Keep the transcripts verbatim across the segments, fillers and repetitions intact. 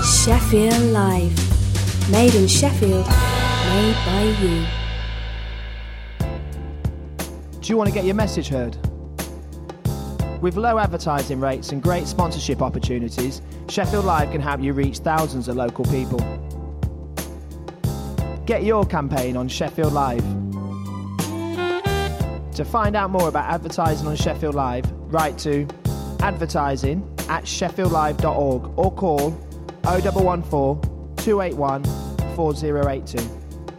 Sheffield Live. Made in Sheffield, made by you. Do you want to get your message heard? With low advertising rates and great sponsorship opportunities, Sheffield Live can help you reach thousands of local people. Get your campaign on Sheffield Live. To find out more about advertising on Sheffield Live, write to advertising at sheffield live dot org or call oh one one four, two eight one, four oh eight two.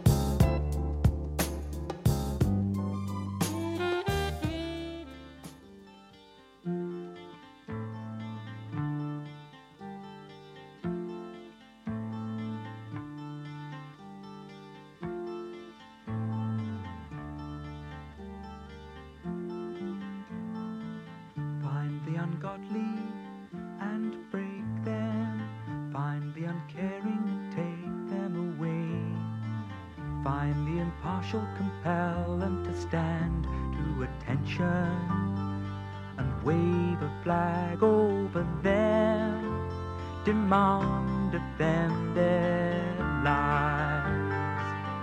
Demand of them their lives.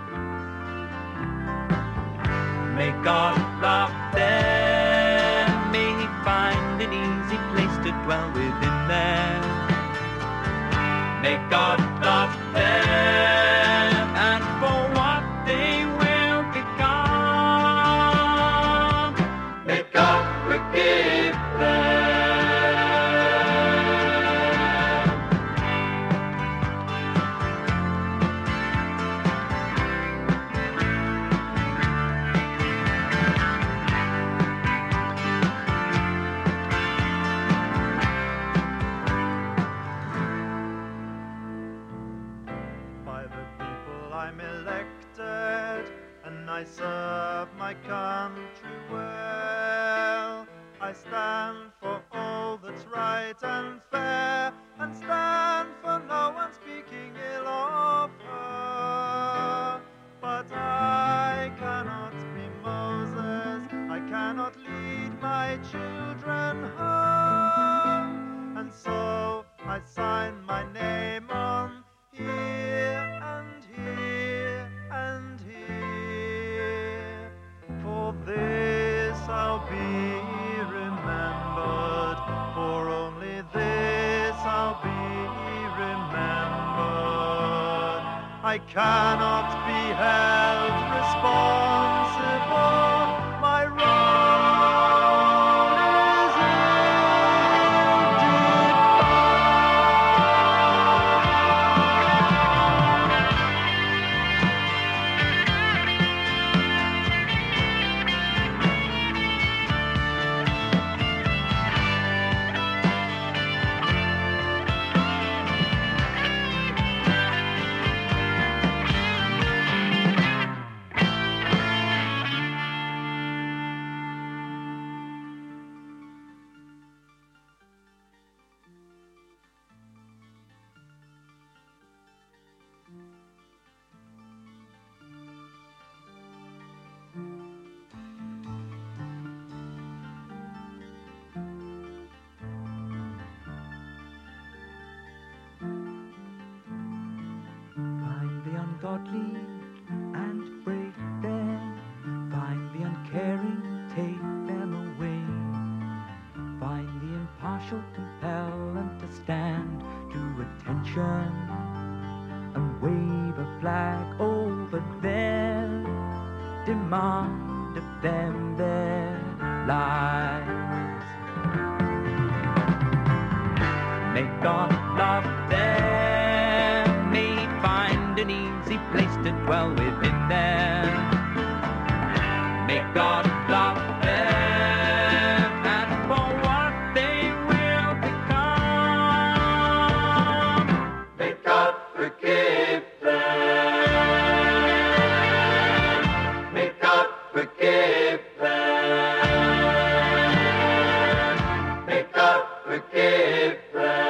May God love them, may He find an easy place to dwell within them. May God love them, and for what they will become, may God forgive them. I serve my country well. I stand for all that's right and fair, and stand for no one speaking ill of her. But I cannot be Moses, I cannot lead my children home, and so I sign my name on here and here and here. For this I'll be remembered, for only this I'll be remembered. I cannot be held responsible, my role is ungodly and break them, find the uncaring, take them away, find the impartial, compel them to stand to attention and wave a flag over them, demand of them their lives. May God love them, may He find an easy place to dwell within them. May God love them, and for what they will become, may God forgive them. May God forgive them. May God forgive them.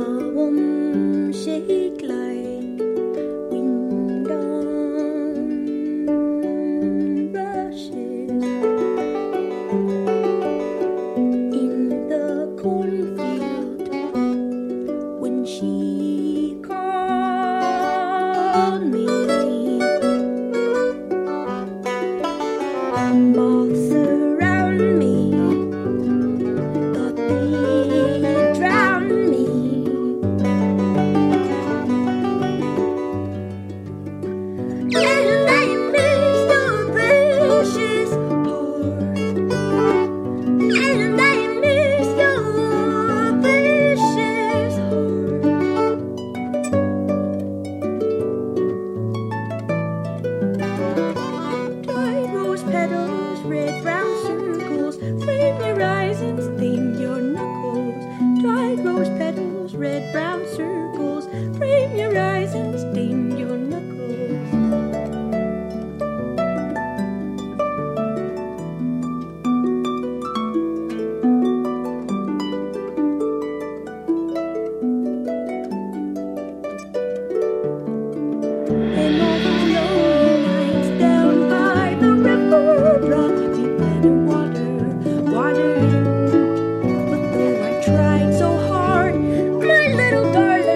warm shake like wind on rushes in the cornfield when she called me. Moths around me thought they'd drown me. And I miss your precious heart. And I miss your precious heart. Dried rose petals, red brown circles, frame your eyes and sting your knuckles. Dried rose petals, red brown circles, frame your eyes and sting your knuckles. And all those lonely nights down by the river brought deep and water, water in. But though I tried so hard, my little darling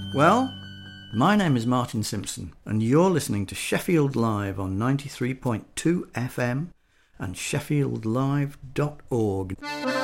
Well, my name is Martin Simpson, and you're listening to Sheffield Live on ninety-three point two F M and sheffield live dot org.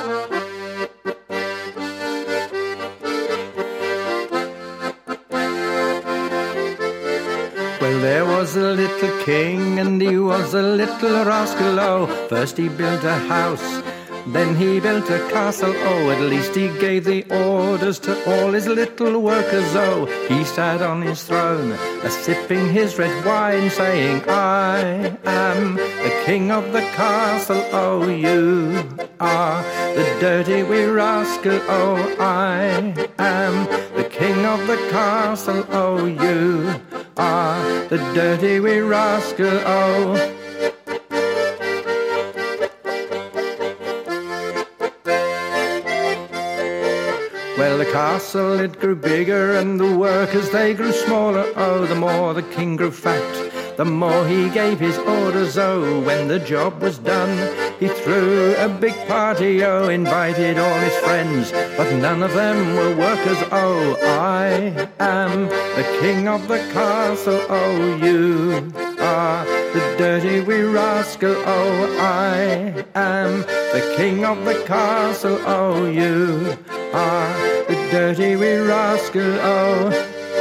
Well, there was a little king, and he was a little rascal, oh. First he built a house, then he built a castle, oh. At least he gave the orders to all his little workers, oh. He sat on his throne, a-sipping his red wine, saying, I am the king of the castle, oh. You are the dirty wee rascal, oh. I am the king of the castle, oh. You are the dirty wee rascal, oh. Well, the castle, it grew bigger, and the workers, they grew smaller, oh. The more the king grew fat, the more he gave his orders, oh. When the job was done, he threw a big party, oh. Invited all his friends, but none of them were workers, oh. I am the king of the castle, oh. You are the dirty wee rascal, oh. I am the king of the castle, oh. You are the dirty wee rascal, oh.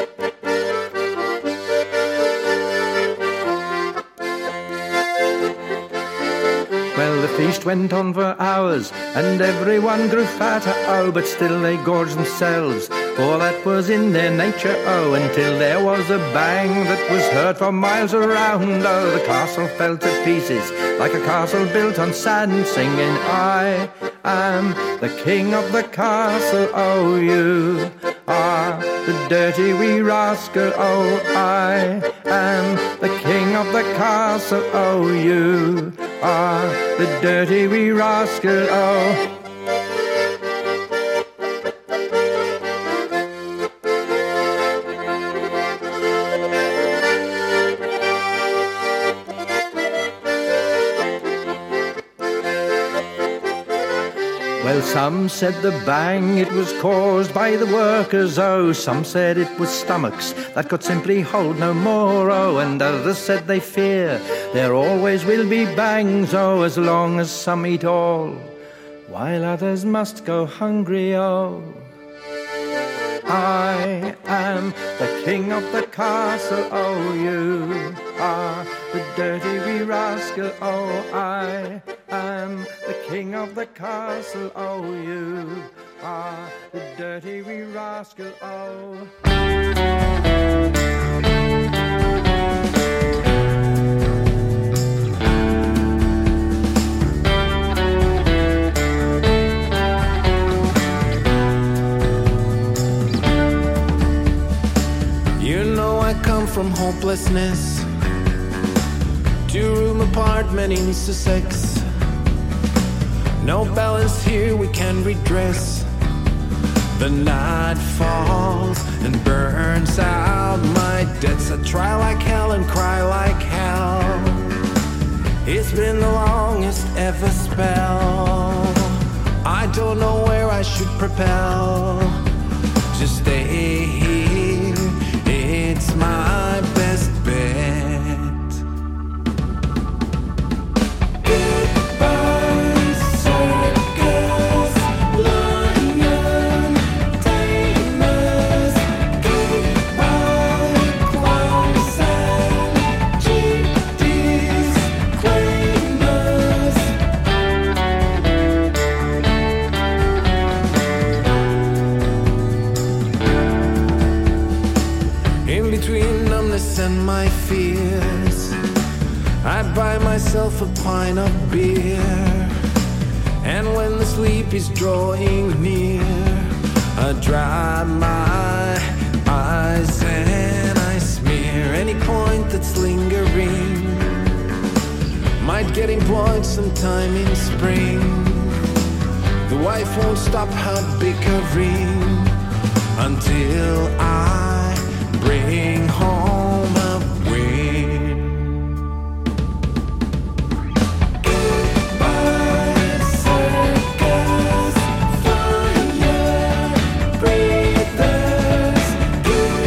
Well, the feast went on for hours, and everyone grew fatter, oh. But still they gorged themselves, for that was in their nature, oh. Until there was a bang that was heard for miles around, oh. The castle fell to pieces, like a castle built on sand, singing, I am the king of the castle, oh. You are the dirty wee rascal, oh. I am the king of the castle, oh. You are the dirty wee rascal, oh. Well, some said the bang, it was caused by the workers, oh. Some said it was stomachs that could simply hold no more, oh. And others said they fear there always will be bangs, oh, as long as some eat all, while others must go hungry, oh. I am the king of the castle, oh. You are the dirty wee rascal, oh. I am the king of the castle, oh. You are the dirty wee rascal, oh. You know I come from hopelessness, two-room apartment in Sussex. No balance here we can redress. The night falls and burns out my debts. I try like hell and cry like hell. It's been the longest ever spell. I don't know where I should propel. Just stay here, it's my best bet. And my fears, I buy myself a pint of beer, and when the sleep is drawing near, I dry my eyes and I smear any point that's lingering. Might get employed sometime in spring. The wife won't stop her bickering until I bring home a win. Goodbye, circus, fire breathers. Goodbye.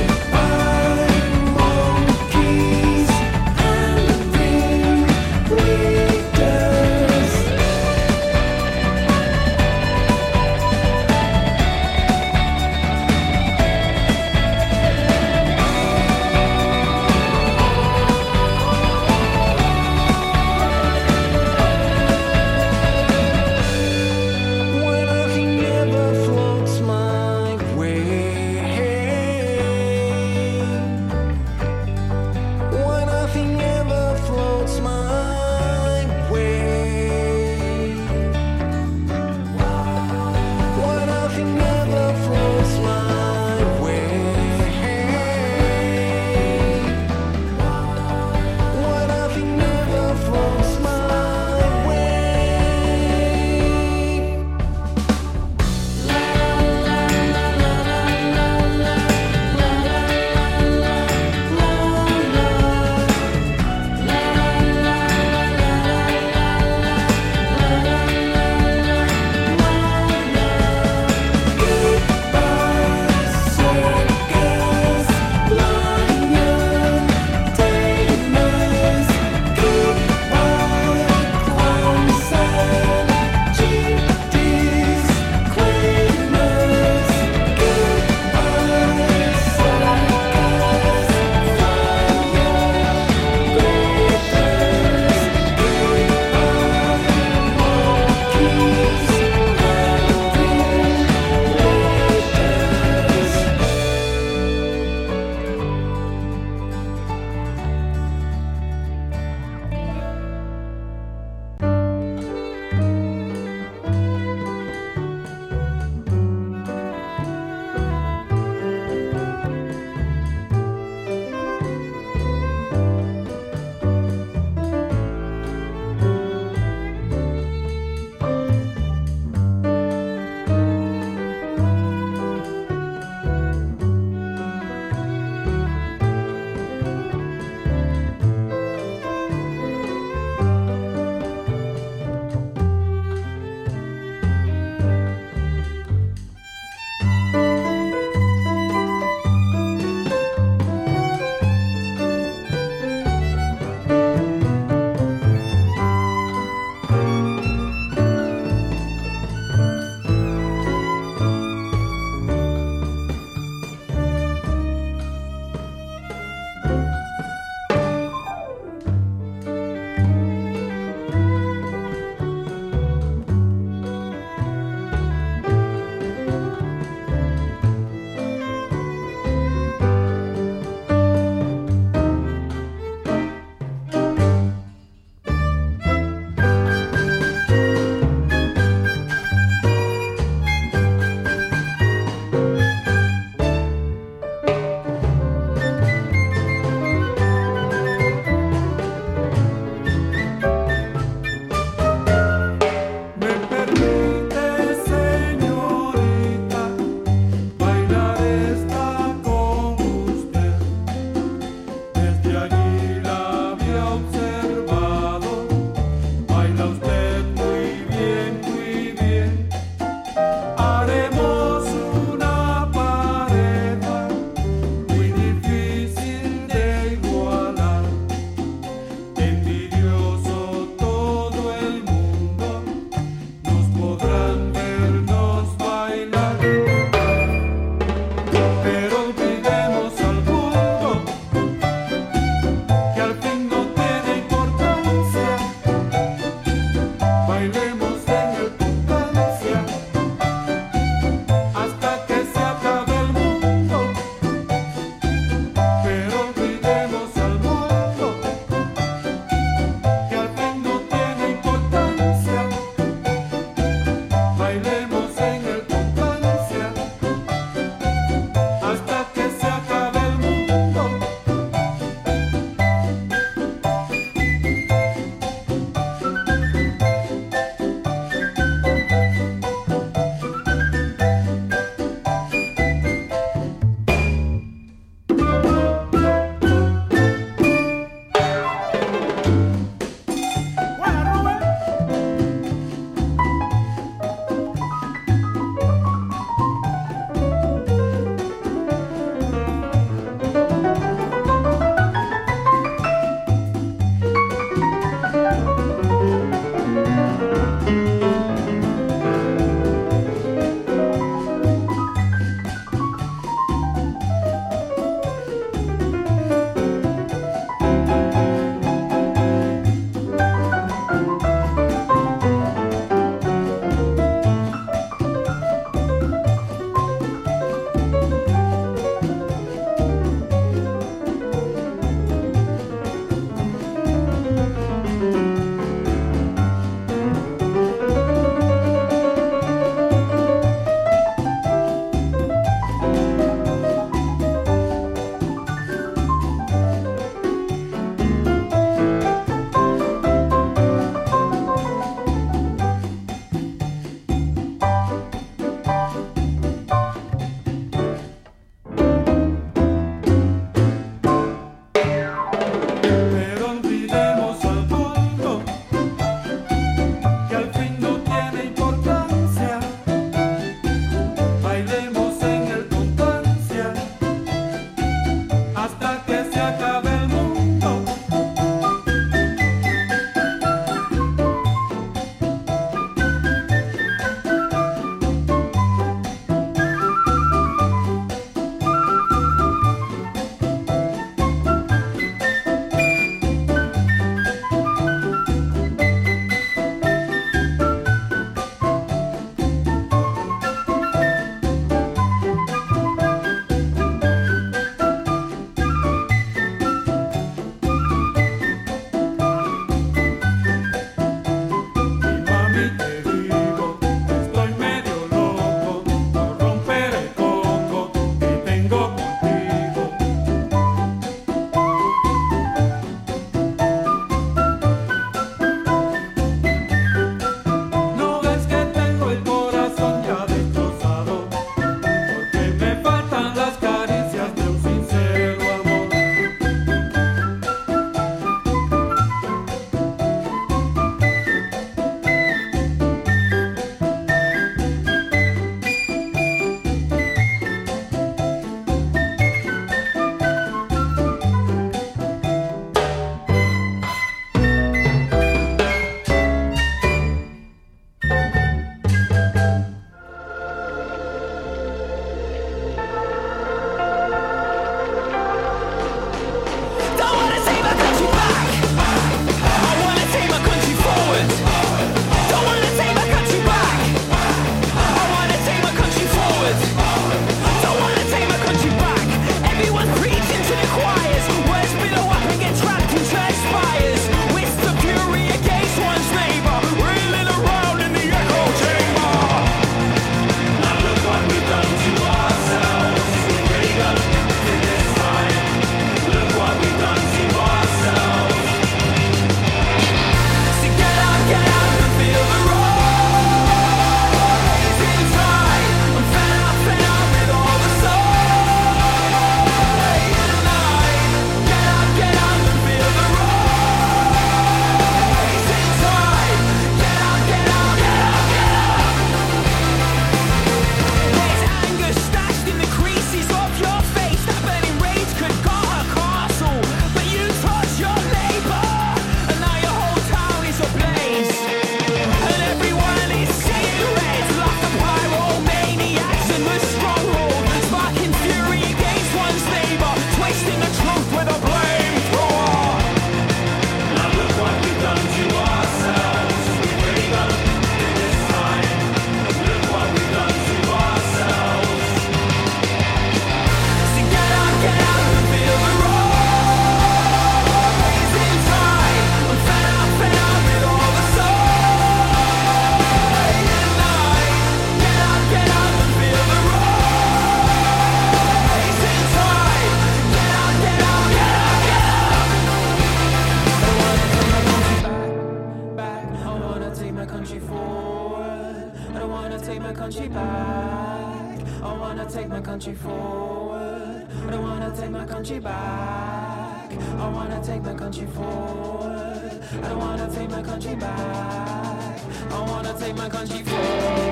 wanna take my country forward. I don't wanna take my country back. I wanna take my country forward. I don't wanna take my country back. I wanna take my country forward. I don't wanna take my country back. I wanna take my country forward.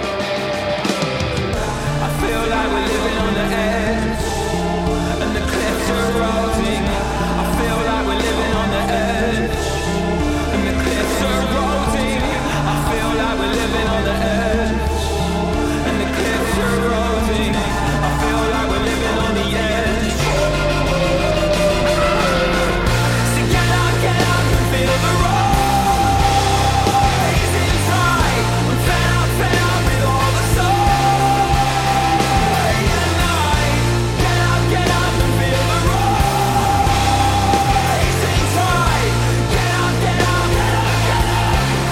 I feel like we're living on the edge, and the cliffs are rolling. I feel like we're living on the edge, and the cliffs are rolling. I feel like we're living on the edge, and the cliffs are rolling. I feel like we're living on the edge. So get up, get up and feel the rise inside. I'm fed up, fed up with all the sorrow and night. Get up, get up and feel the rise inside. Get up, get up, get up, get up.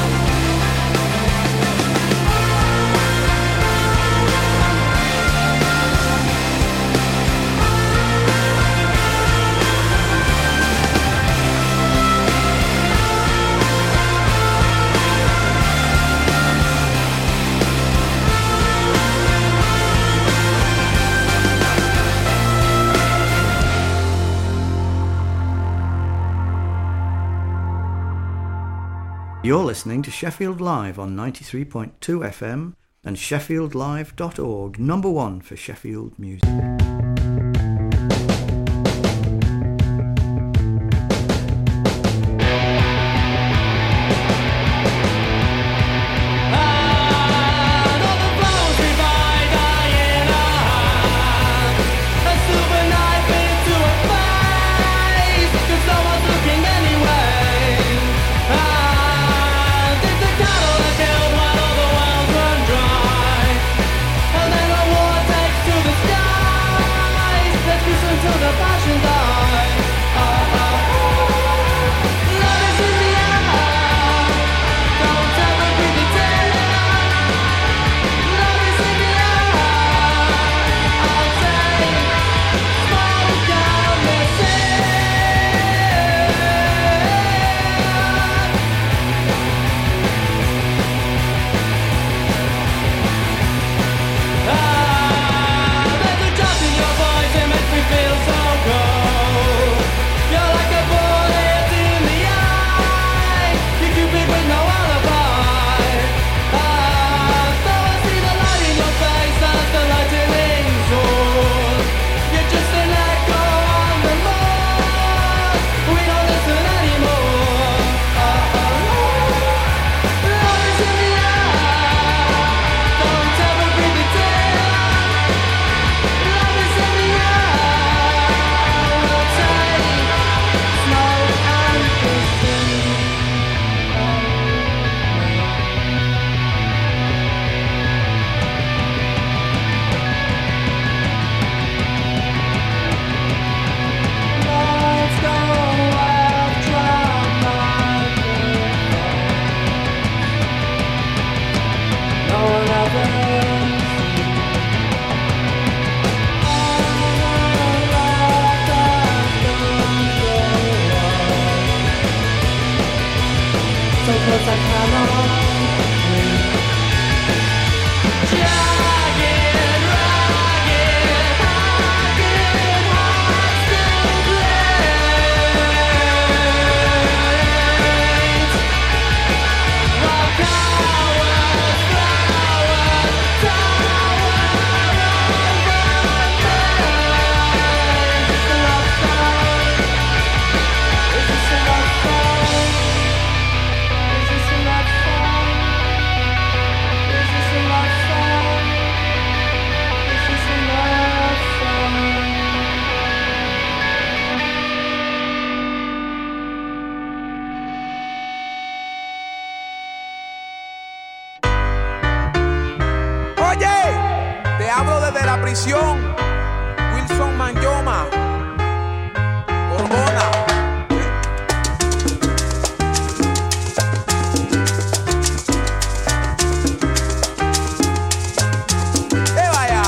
You're listening to Sheffield Live on ninety-three point two F M and sheffield live dot org, number one for Sheffield music. Wilson Manyoma, Borbona. ¡Eh, vaya!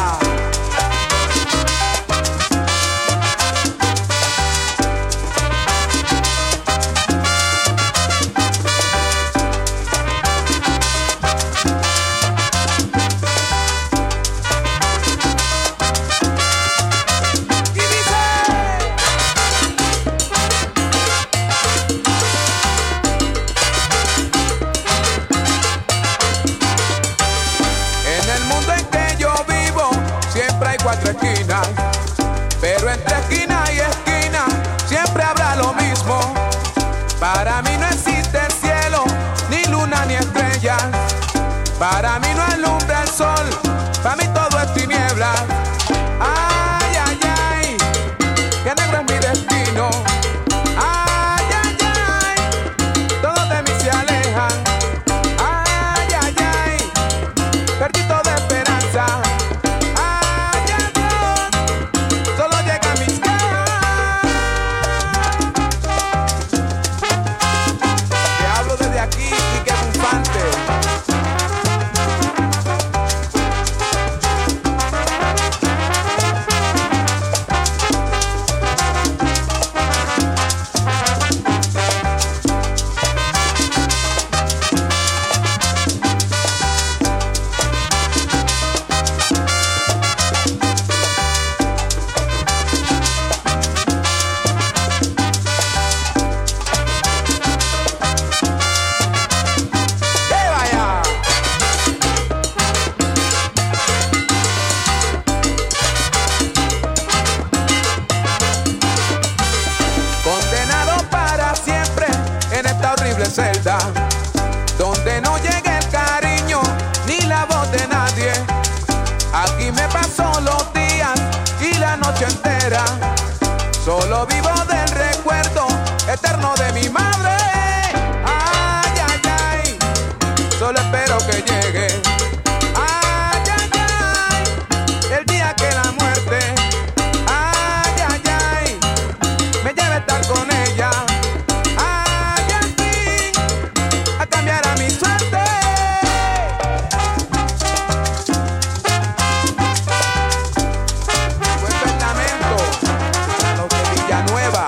Para mí no alumbra el sol, para mí todo es tiniebla. Ay, ay, ay, que negro es mi destino. Ay, ay, ay, todos de mí se alejan. Ay, ay, ay, perdí toda esperanza. Ay, ay, Dios, solo llega a mis quejas. Te hablo desde aquí y que bufante. Celda, donde no llega el cariño ni la voz de nadie. Aquí me paso los días y la noche entera, solo vivo del recuerdo eterno de mi madre. Ay, ay, ay, solo espero que llegue. Ay, ay, ay, el día que la muerte, ay, ay, ay, me lleve a estar con ella. Cambiará mi suerte. Cuento el lamento a los de Villanueva.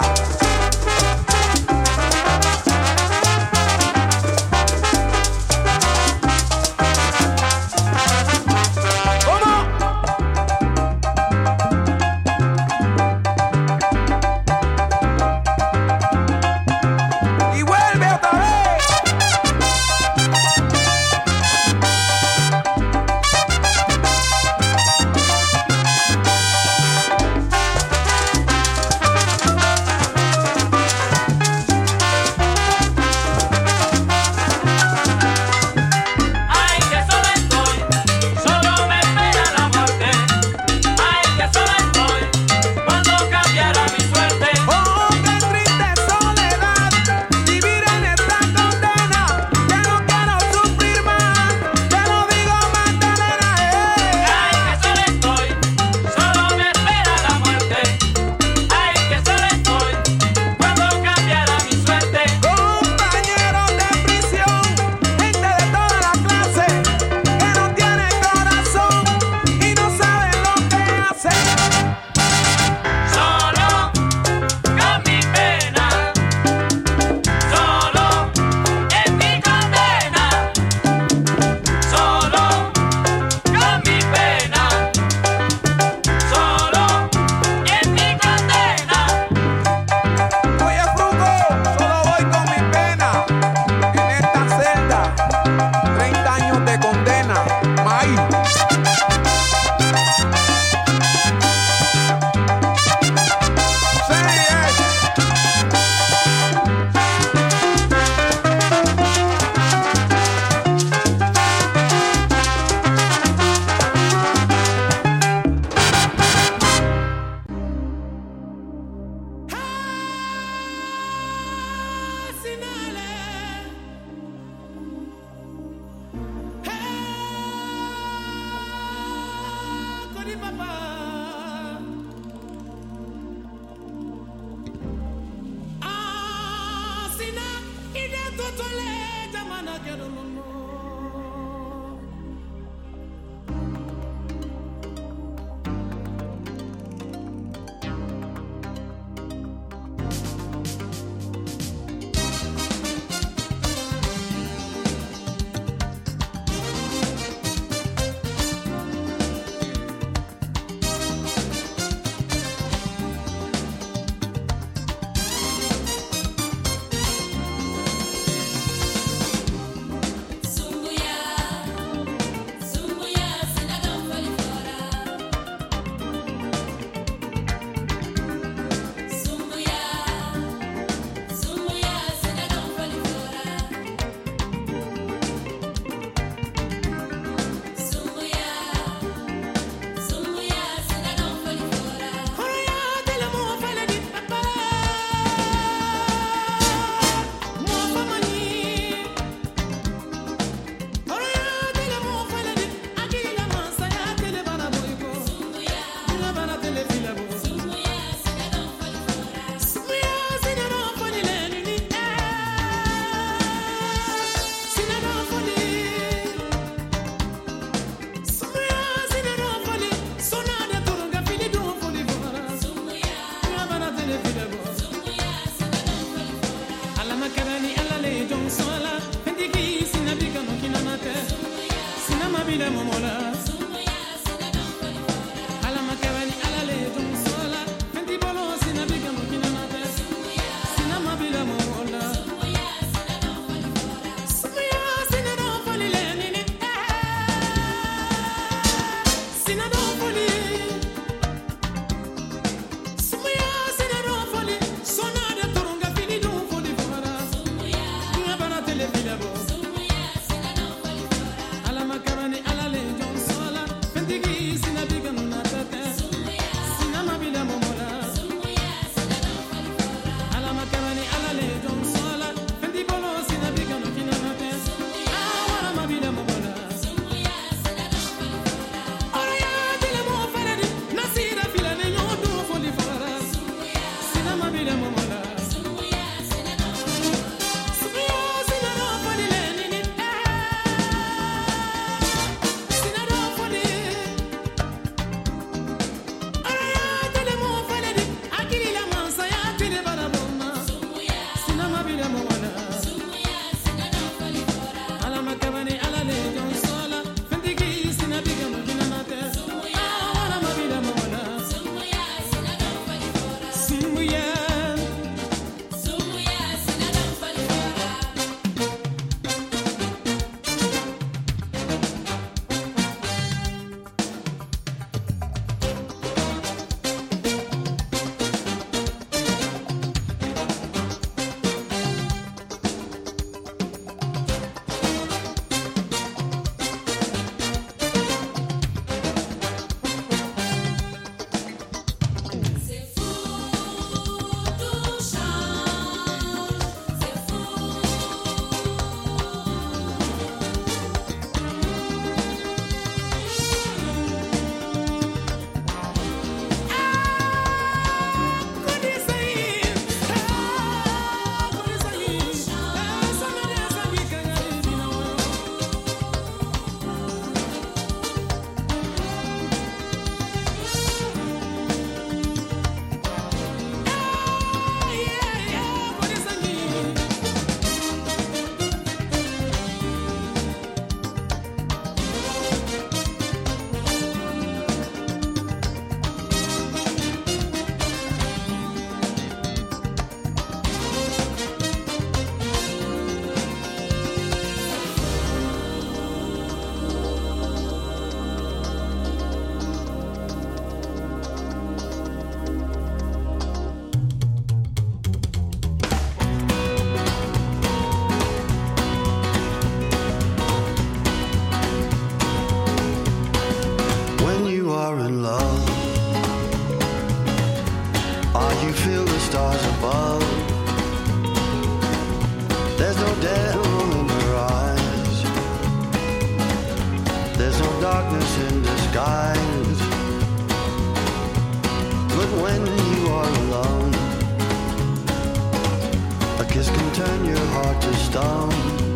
to stone.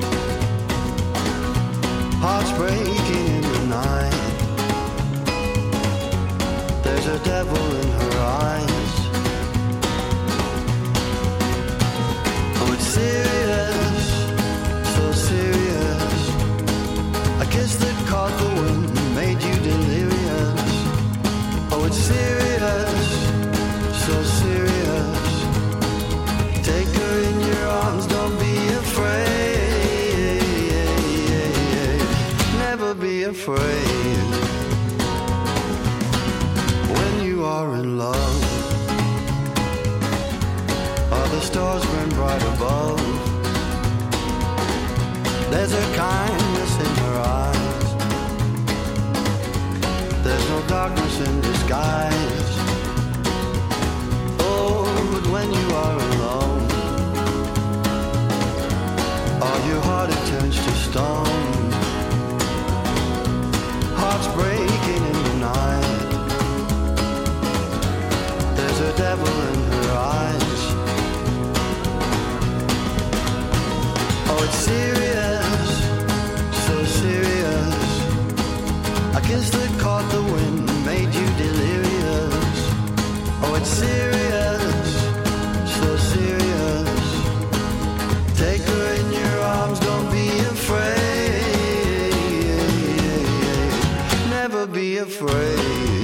Hearts breaking in the night. There's a devil in her eyes. Oh, it's serious, so serious. A kiss that caught the wind made you delirious. Oh, it's serious, so serious. Take her in your arms, don't be afraid. Never be afraid. When you are in love, all the stars burn bright above. There's a kindness in her eyes. There's no darkness in disguise. Oh, but when you are alone, all your heart it turns to stone. Hearts breaking in the night. There's a devil in her eyes. Oh, it's serious, so serious. A kiss that caught the wind made you delirious. Oh, it's serious, so serious. Take her in your arms, don't be afraid. Never be afraid.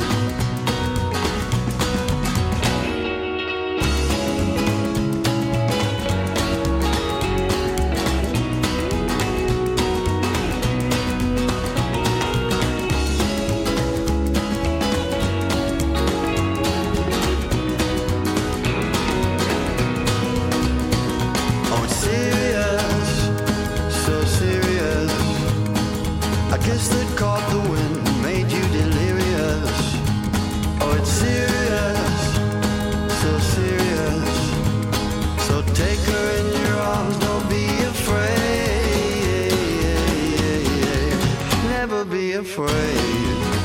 Kiss that caught the wind made you delirious. Oh, it's serious, so serious. So take her in your arms, don't be afraid. Never be afraid.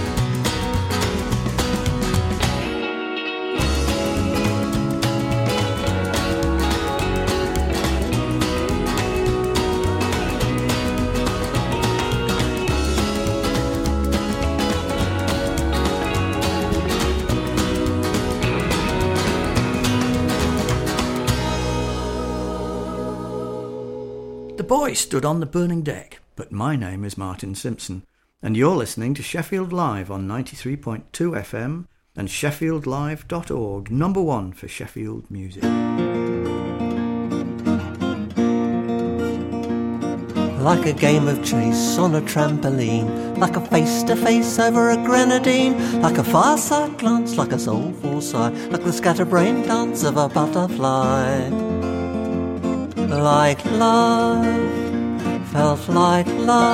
The boy stood on the burning deck, but my name is Martin Simpson, and you're listening to Sheffield Live on ninety-three point two F M and sheffield live dot org, number one for Sheffield music. Like a game of chase on a trampoline, like a face-to-face over a grenadine, like a far-sight glance, like a soulful sigh, like the scatterbrain dance of a butterfly. Like love, felt like love.